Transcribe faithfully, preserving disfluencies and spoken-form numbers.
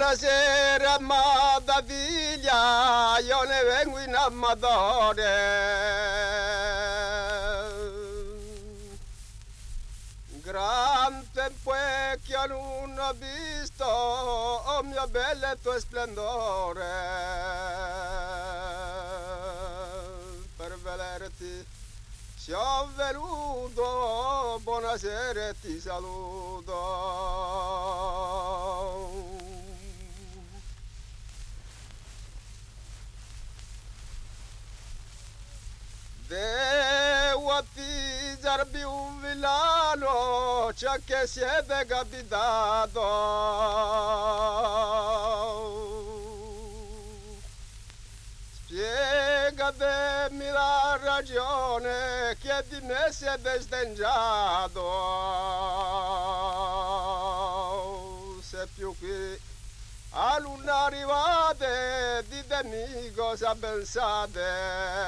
Buonasera, amata figlia, io ne vengo in Amatore. Gran tempo è che io non ho visto, oh mio bello tuo splendore. Per vederti ci ho venuto, buonasera e ti saluto. Devo attigliarvi un villano, ciò che siete capitato. Spiegatemi la ragione che di me siete sdengiato. Se più qui a non arrivate, ditemi cosa pensate.